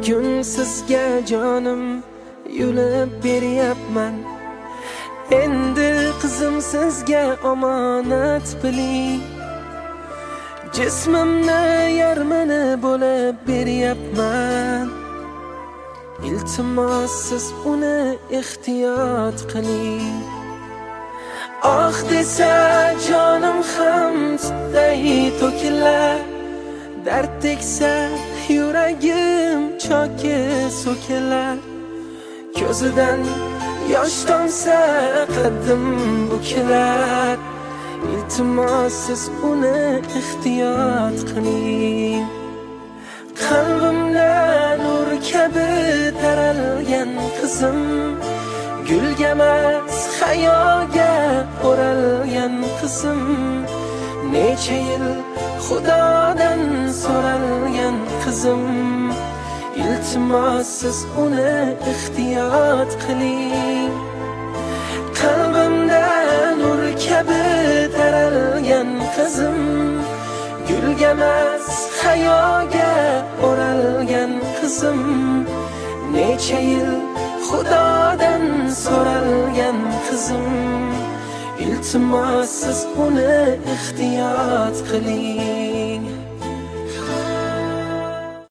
bugun sizga jonim yulib beryapman. Endi qizim sizga omonat biling. Jismimni yarmini bo'lib beryapman. Iltimos siz uni ehtiyot qiling. Ah desa jonim ham sutday to'kilar. Dard teksa yuragim choki so'kilar. Ko'zidan yosh tomsa qaddim bukilar. Iltimos siz uni ehtiyot qiling. Qalbimda nur kabi taralgan qizim, gulga emas hayoga o'ralgan qizim. Necha yil Xudodan so'ralgan qizim. Iltimos siz uni ehtiyot qiling. Qalbimda nur kabi taralgan qizim, gulga emas hayoga o'ralgan qizim. Necha yil Xudodan so'ralgan qizim. Iltimos siz uni ehtiyot qiling.